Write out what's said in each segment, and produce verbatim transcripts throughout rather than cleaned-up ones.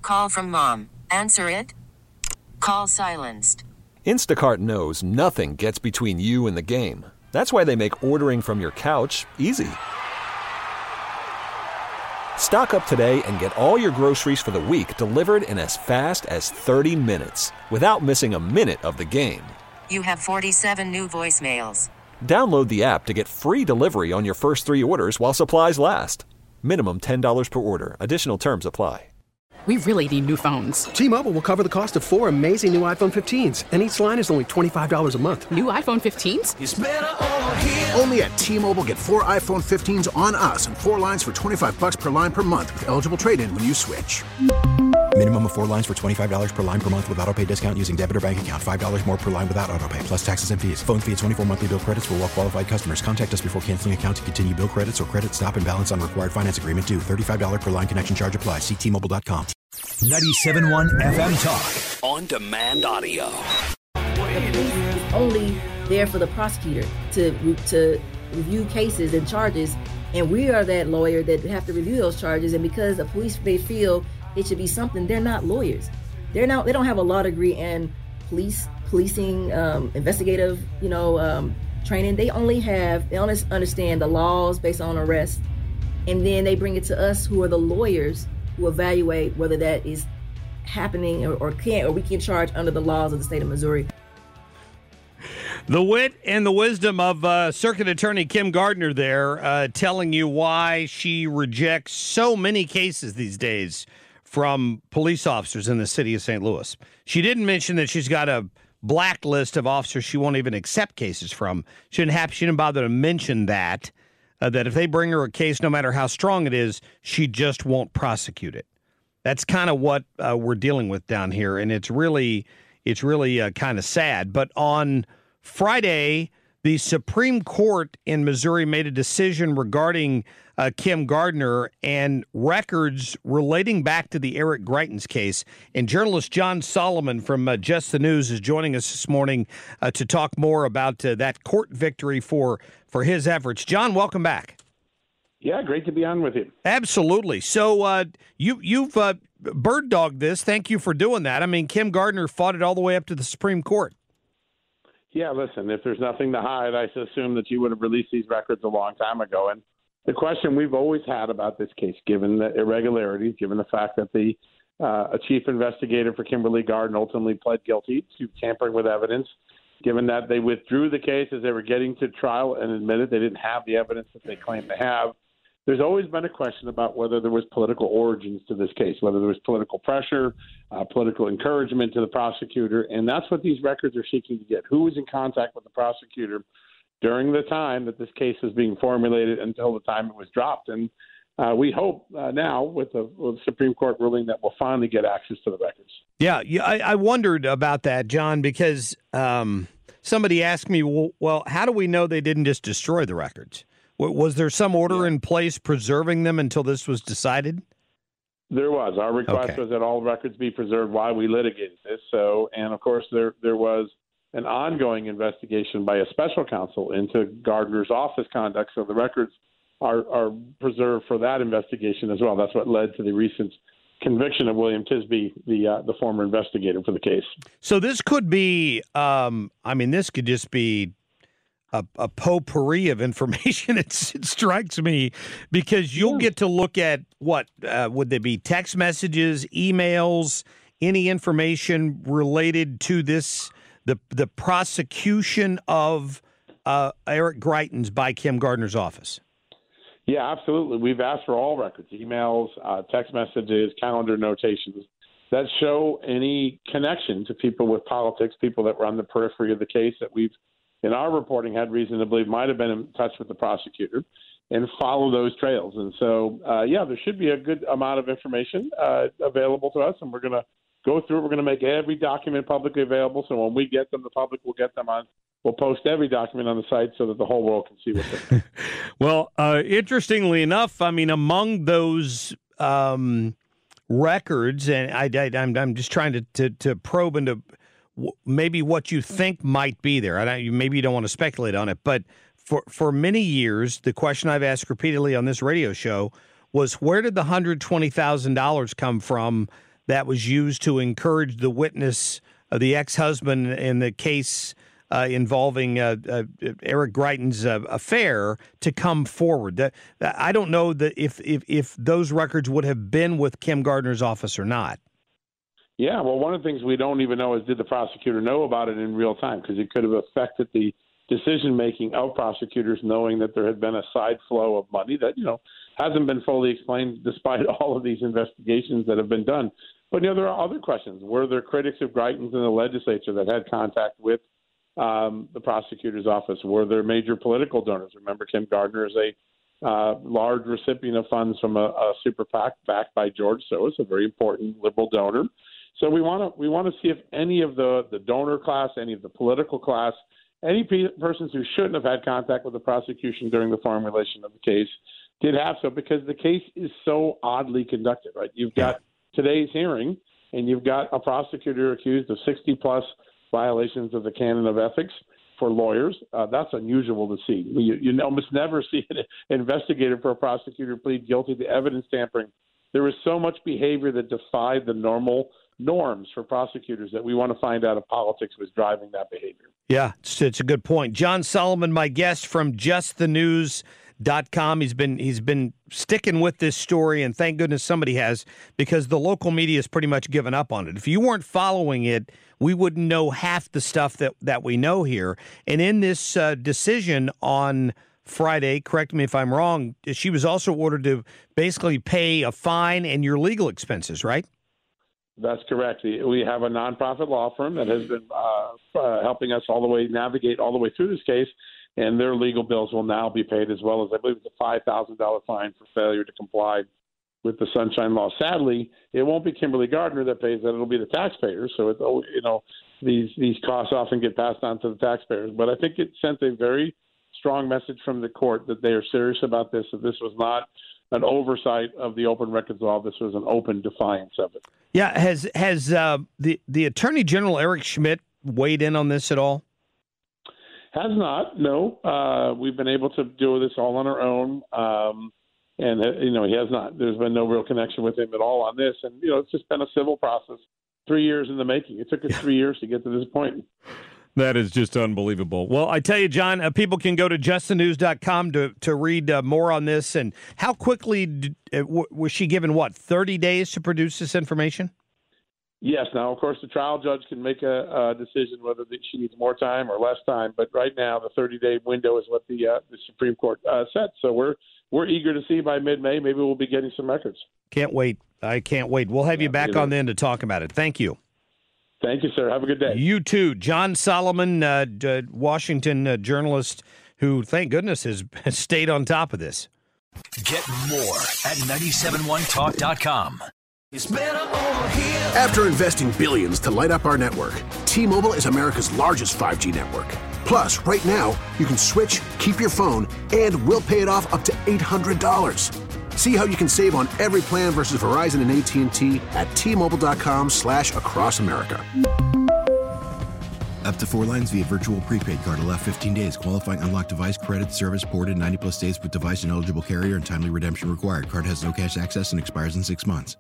call from mom. Answer it. Call silenced. Instacart knows nothing gets between you and the game. That's why they make ordering from your couch easy. Stock up today and get all your groceries for the week delivered in as fast as thirty minutes without missing a minute of the game. You have forty-seven new voicemails. Download the app to get free delivery on your first three orders while supplies last. Minimum ten dollars per order. Additional terms apply. We really need new phones. T-Mobile will cover the cost of four amazing new iPhone fifteens, and each line is only twenty-five dollars a month. New iPhone fifteens? It's better over here. Only at T-Mobile, get four iPhone fifteens on us and four lines for twenty-five bucks per line per month with eligible trade-in when you switch. Minimum of four lines for twenty-five dollars per line per month with autopay discount using debit or bank account. five dollars more per line without autopay, plus taxes and fees. Phone fee at twenty-four monthly bill credits for well-qualified customers. Contact us before canceling account to continue bill credits or credit stop and balance on required finance agreement due. thirty-five dollars per line connection charge applies. See T Mobile dot com. ninety-seven point one F M Talk. On demand audio. It's only there for the prosecutor to to review cases and charges, and we are that lawyer that have to review those charges. And because the police, they feel it should be something, they're not lawyers. They're not. They don't have a law degree in police policing, um, investigative, you know, um, training. They only have. They only understand the laws based on arrest, and then they bring it to us, who are the lawyers, who evaluate whether that is happening or, or can't, or we can charge under the laws of the state of Missouri. The wit and the wisdom of uh, Circuit Attorney Kim Gardner there, uh, telling you why she rejects so many cases these days from police officers in the city of Saint Louis. She didn't mention that she's got a blacklist of officers she won't even accept cases from. She didn't have, she didn't bother to mention that, uh, that if they bring her a case, no matter how strong it is, she just won't prosecute it. That's kind of what uh, we're dealing with down here, and it's really, it's really uh, kind of sad. But on Friday, the Supreme Court in Missouri made a decision regarding uh, Kim Gardner and records relating back to the Eric Greitens case. And journalist John Solomon from uh, Just the News is joining us this morning uh, to talk more about uh, that court victory for, for his efforts. John, welcome back. Yeah, great to be on with you. Absolutely. So uh, you, you've uh, bird dogged this. Thank you for doing that. I mean, Kim Gardner fought it all the way up to the Supreme Court. Yeah, listen, if there's nothing to hide, I assume that you would have released these records a long time ago. And the question we've always had about this case, given the irregularities, given the fact that the uh, a chief investigator for Kimberly Gardner ultimately pled guilty to tampering with evidence, given that they withdrew the case as they were getting to trial and admitted they didn't have the evidence that they claimed to have, there's always been a question about whether there was political origins to this case, whether there was political pressure, uh, political encouragement to the prosecutor, and that's what these records are seeking to get. Who was in contact with the prosecutor during the time that this case was being formulated until the time it was dropped? And uh, we hope uh, now with the, with the Supreme Court ruling that we'll finally get access to the records. Yeah, yeah I, I wondered about that, John, because um, somebody asked me, well, well, how do we know they didn't just destroy the records? Was there some order in place preserving them until this was decided? There was. Our request okay. was that all records be preserved while we litigated this. So, and of course, there there was an ongoing investigation by a special counsel into Gardner's office conduct. So the records are, are preserved for that investigation as well. That's what led to the recent conviction of William Tisby, the uh, the former investigator for the case. So this could be, um, I mean, this could just be A, a potpourri of information. It's, it strikes me because you'll get to look at what uh, would there be text messages, emails, any information related to this, the the prosecution of uh, Eric Greitens by Kim Gardner's office. Yeah, absolutely. We've asked for all records, emails, uh, text messages, calendar notations that show any connection to people with politics, people that were on the periphery of the case that we've in our reporting had reason to believe might have been in touch with the prosecutor, and follow those trails. And so, uh, yeah, there should be a good amount of information uh, available to us, and we're going to go through it. We're going to make every document publicly available, so when we get them, the public will get them on. We'll post every document on the site so that the whole world can see what's in it. Well, uh, interestingly enough, I mean, among those um, records, and I, I, I'm, I'm just trying to, to, to probe into maybe what you think might be there. I don't, maybe you don't want to speculate on it, but for, for many years, the question I've asked repeatedly on this radio show was, where did the one hundred twenty thousand dollars come from that was used to encourage the witness, uh, the ex-husband in the case uh, involving uh, uh, Eric Greitens' uh, affair, to come forward. That, that I don't know that if, if if those records would have been with Kim Gardner's office or not. Yeah, well, one of the things we don't even know is, did the prosecutor know about it in real time? Because it could have affected the decision-making of prosecutors, knowing that there had been a side flow of money that, you know, hasn't been fully explained despite all of these investigations that have been done. But, you know, there are other questions. Were there critics of Greitens in the legislature that had contact with um, the prosecutor's office? Were there major political donors? Remember, Kim Gardner is a uh, large recipient of funds from a, a super PAC backed by George Soros, a very important liberal donor. So we want to we want to see if any of the, the donor class, any of the political class, any pe- persons who shouldn't have had contact with the prosecution during the formulation of the case did have so, because the case is so oddly conducted, right? You've got today's hearing, and you've got a prosecutor accused of sixty plus violations of the canon of ethics for lawyers. Uh, that's unusual to see. You, you almost never see an investigator for a prosecutor plead guilty to evidence tampering. There was so much behavior that defied the normal norms for prosecutors that we want to find out if politics was driving that behavior. Yeah, it's, it's a good point. John Solomon, my guest from just the news dot com. He's been he's been sticking with this story, and thank goodness somebody has, because the local media has pretty much given up on it. If you weren't following it, we wouldn't know half the stuff that, that we know here. And in this uh, decision on Friday, correct me if I'm wrong, she was also ordered to basically pay a fine and your legal expenses, right? That's correct. We have a nonprofit law firm that has been uh, uh, helping us all the way navigate all the way through this case, and their legal bills will now be paid, as well as, I believe, it's a five thousand dollars fine for failure to comply with the Sunshine Law. Sadly, it won't be Kimberly Gardner that pays that; it'll be the taxpayers. So, it, you know, these these costs often get passed on to the taxpayers. But I think it sent a very strong message from the court that they are serious about this. That this was not an oversight of the open records law. This was an open defiance of it. Yeah, has has uh, the the Attorney General Eric Schmidt weighed in on this at all? Has not. No, uh, we've been able to do this all on our own, um, and uh, you know he has not. There's been no real connection with him at all on this, and you know it's just been a civil process, three years in the making. It took us three years to get to this point. That is just unbelievable. Well, I tell you, John, uh, people can go to just the news dot com to to read uh, more on this. And how quickly did, uh, w- was she given, what, thirty days to produce this information? Yes. Now, of course, the trial judge can make a, a decision whether she needs more time or less time. But right now, the thirty-day window is what the uh, the Supreme Court uh, set. So we're we're eager to see by mid-May. Maybe we'll be getting some records. Can't wait. I can't wait. We'll have yeah, you back on then to talk about it. Thank you. Thank you, sir. Have a good day. You too. John Solomon, uh, d- Washington uh, journalist who, thank goodness, has, has stayed on top of this. Get more at nine seven one talk dot com. It's better over here. After investing billions to light up our network, T-Mobile is America's largest five G network. Plus, right now, you can switch, keep your phone, and we'll pay it off up to eight hundred dollars. See how you can save on every plan versus Verizon and A T and T at T-Mobile.com slash across America. Up to four lines via virtual prepaid card. Allow fifteen days. Qualifying unlocked device credit service ported ninety plus days with device and eligible carrier and timely redemption required. Card has no cash access and expires in six months.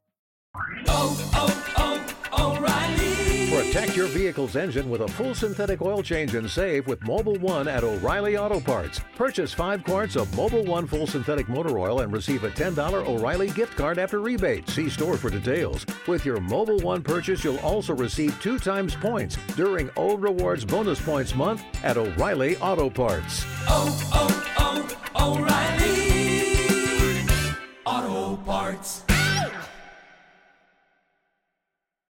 Oh, oh, oh, O'Reilly. Protect your vehicle's engine with a full synthetic oil change and save with Mobil one at O'Reilly Auto Parts. Purchase five quarts of Mobil one full synthetic motor oil and receive a ten dollars O'Reilly gift card after rebate. See store for details. With your Mobil one purchase, you'll also receive two times points during O Rewards Bonus Points Month at O'Reilly Auto Parts. Oh, oh, oh, O'Reilly Auto Parts.